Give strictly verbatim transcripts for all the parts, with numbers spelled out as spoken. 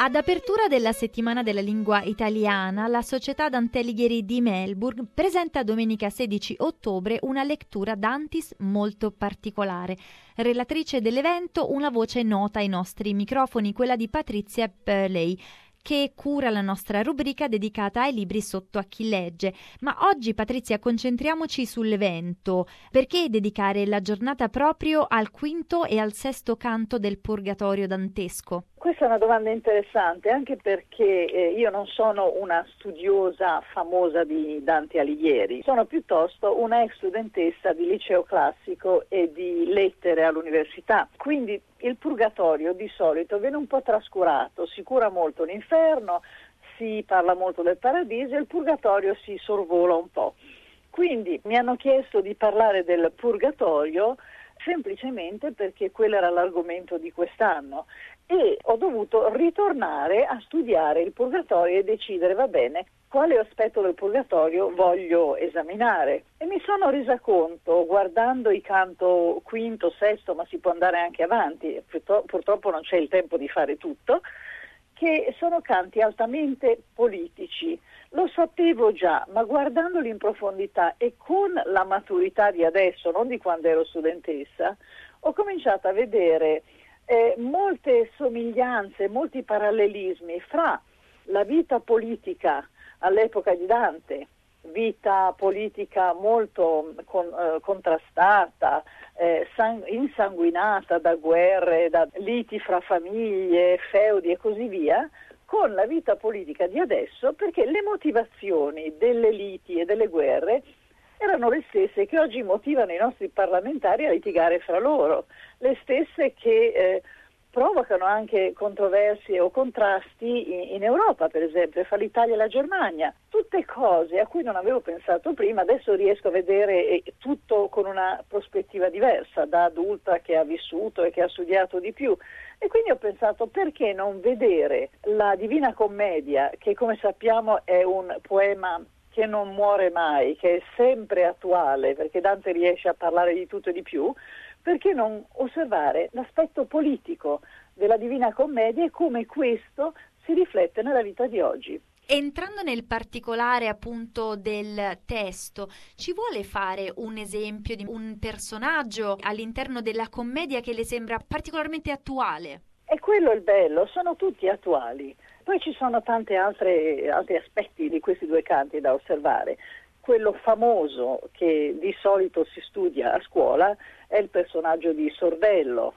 Ad apertura della settimana della lingua italiana, la Società Dante Alighieri di Melbourne presenta domenica sedici ottobre una lettura d'Antis molto particolare. Relatrice dell'evento, una voce nota ai nostri microfoni, quella di Patrizia Purley, che cura la nostra rubrica dedicata ai libri sotto a chi legge. Ma oggi, Patrizia, concentriamoci sull'evento. Perché dedicare la giornata proprio al quinto e al sesto canto del Purgatorio dantesco? Questa è una domanda interessante, anche perché eh, io non sono una studiosa famosa di Dante Alighieri, sono piuttosto una ex studentessa di liceo classico e di lettere all'università. Quindi il Purgatorio di solito viene un po' trascurato, si cura molto l'inferno, si parla molto del paradiso e il Purgatorio si sorvola un po'. Quindi mi hanno chiesto di parlare del Purgatorio semplicemente perché quello era l'argomento di quest'anno e ho dovuto ritornare a studiare il Purgatorio e decidere, va bene, quale aspetto del Purgatorio voglio esaminare. E mi sono resa conto, guardando i canto quinto, sesto, ma si può andare anche avanti, purtroppo non c'è il tempo di fare tutto, che sono canti altamente politici. Lo sapevo già, ma guardandoli in profondità e con la maturità di adesso, non di quando ero studentessa, ho cominciato a vedere eh, molte somiglianze, molti parallelismi fra la vita politica all'epoca di Dante, vita politica molto con, eh, contrastata, eh, sang- insanguinata da guerre, da liti fra famiglie, feudi e così via, con la vita politica di adesso, perché le motivazioni delle liti e delle guerre erano le stesse che oggi motivano i nostri parlamentari a litigare fra loro, le stesse che eh, provocano anche controversie o contrasti in, in Europa, per esempio, fra l'Italia e la Germania. Tutte cose a cui non avevo pensato prima, adesso riesco a vedere eh, tutto con una prospettiva diversa, da adulta che ha vissuto e che ha studiato di più. E quindi ho pensato, perché non vedere la Divina Commedia, che come sappiamo è un poema che non muore mai, che è sempre attuale, perché Dante riesce a parlare di tutto e di più, perché non osservare l'aspetto politico della Divina Commedia e come questo si riflette nella vita di oggi. Entrando nel particolare appunto del testo, ci vuole fare un esempio di un personaggio all'interno della commedia che le sembra particolarmente attuale? E quello è il bello, sono tutti attuali. Poi ci sono tanti altri aspetti di questi due canti da osservare. Quello famoso che di solito si studia a scuola è il personaggio di Sordello,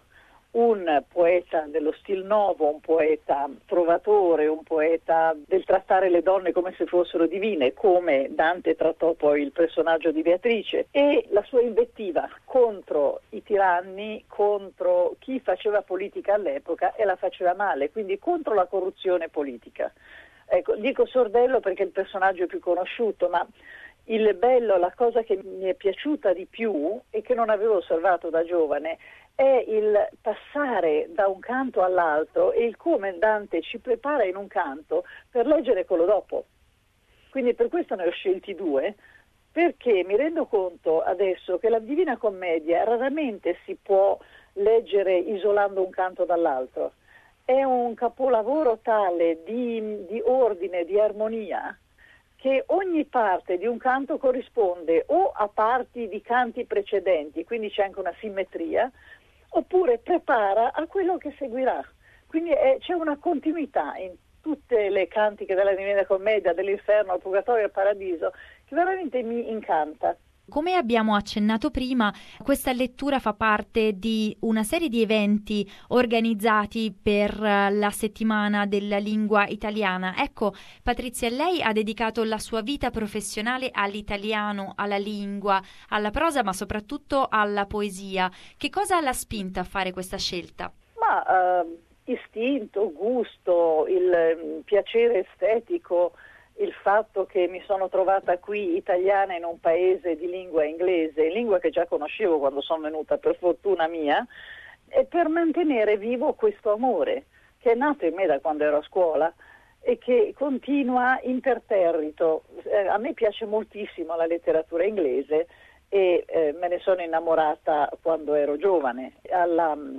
un poeta dello stil nuovo, un poeta trovatore, un poeta del trattare le donne come se fossero divine, come Dante trattò poi il personaggio di Beatrice, e la sua invettiva contro i tiranni, contro chi faceva politica all'epoca e la faceva male, quindi contro la corruzione politica. Ecco, dico Sordello perché è il personaggio più conosciuto, ma il bello, la cosa che mi è piaciuta di più e che non avevo osservato da giovane è il passare da un canto all'altro e il come Dante ci prepara in un canto per leggere quello dopo. Quindi per questo ne ho scelti due, perché mi rendo conto adesso che la Divina Commedia raramente si può leggere isolando un canto dall'altro. È un capolavoro tale di, di ordine, di armonia, che ogni parte di un canto corrisponde o a parti di canti precedenti, quindi c'è anche una simmetria, oppure prepara a quello che seguirà. Quindi è, c'è una continuità in tutte le cantiche della Divina Commedia, dell'inferno al purgatorio e al paradiso, che veramente mi incanta. Come abbiamo accennato prima, questa lettura fa parte di una serie di eventi organizzati per la settimana della lingua italiana. Ecco, Patrizia, lei ha dedicato la sua vita professionale all'italiano, alla lingua, alla prosa, ma soprattutto alla poesia. Che cosa l'ha spinta a fare questa scelta? Ma uh, istinto, gusto, il piacere estetico, il fatto che mi sono trovata qui italiana in un paese di lingua inglese, lingua che già conoscevo quando sono venuta, per fortuna mia, e per mantenere vivo questo amore che è nato in me da quando ero a scuola e che continua imperterrito. Eh, a me piace moltissimo la letteratura inglese e eh, me ne sono innamorata quando ero giovane. Alla,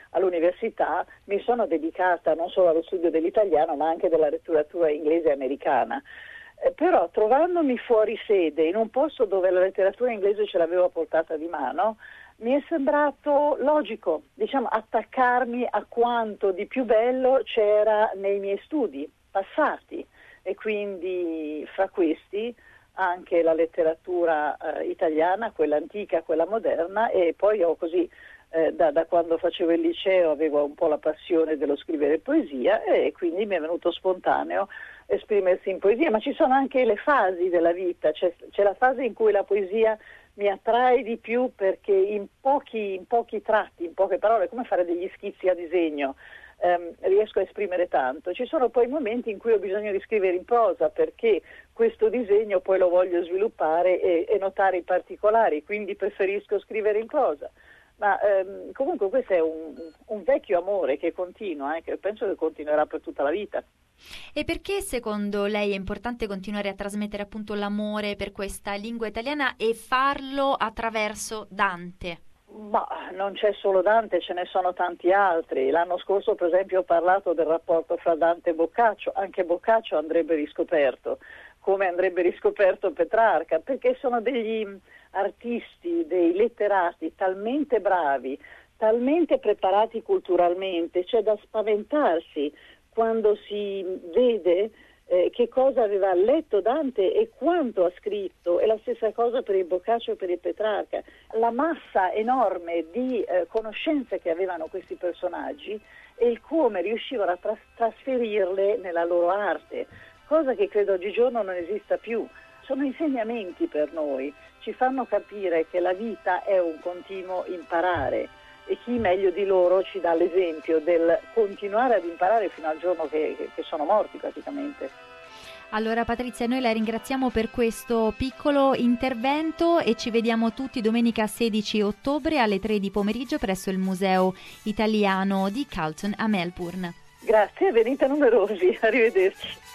all'università mi sono dedicata non solo allo studio dell'italiano ma anche della letteratura inglese e americana. Eh, però trovandomi fuori sede in un posto dove la letteratura inglese ce l'avevo a portata di mano, mi è sembrato logico, diciamo, attaccarmi a quanto di più bello c'era nei miei studi passati e quindi fra questi anche la letteratura eh, italiana, quella antica, quella moderna, e poi ho così eh, da, da quando facevo il liceo avevo un po' la passione dello scrivere poesia e quindi mi è venuto spontaneo esprimersi in poesia, ma ci sono anche le fasi della vita, c'è, c'è la fase in cui la poesia mi attrae di più perché in pochi, in pochi tratti, in poche parole, come fare degli schizzi a disegno, ehm, riesco a esprimere tanto. Ci sono poi momenti in cui ho bisogno di scrivere in prosa perché questo disegno poi lo voglio sviluppare e, e notare i particolari, quindi preferisco scrivere in prosa. Ma ehm, comunque questo è un, un vecchio amore che continua, eh, che penso che continuerà per tutta la vita. E perché secondo lei è importante continuare a trasmettere appunto l'amore per questa lingua italiana e farlo attraverso Dante? Ma non c'è solo Dante, ce ne sono tanti altri. L'anno scorso per esempio ho parlato del rapporto fra Dante e Boccaccio, anche Boccaccio andrebbe riscoperto, come andrebbe riscoperto Petrarca, perché sono degli artisti, dei letterati talmente bravi, talmente preparati culturalmente, c'è da spaventarsi quando si vede eh, che cosa aveva letto Dante e quanto ha scritto, e la stessa cosa per il Boccaccio e per il Petrarca. La massa enorme di eh, conoscenze che avevano questi personaggi e il come riuscivano a tras- trasferirle nella loro arte, cosa che credo oggigiorno non esista più. Sono insegnamenti per noi, ci fanno capire che la vita è un continuo imparare. E chi meglio di loro ci dà l'esempio del continuare ad imparare fino al giorno che, che, che sono morti praticamente. Allora Patrizia, noi la ringraziamo per questo piccolo intervento e ci vediamo tutti domenica sedici ottobre alle tre di pomeriggio presso il Museo Italiano di Carlton a Melbourne. Grazie, venite numerosi, arrivederci.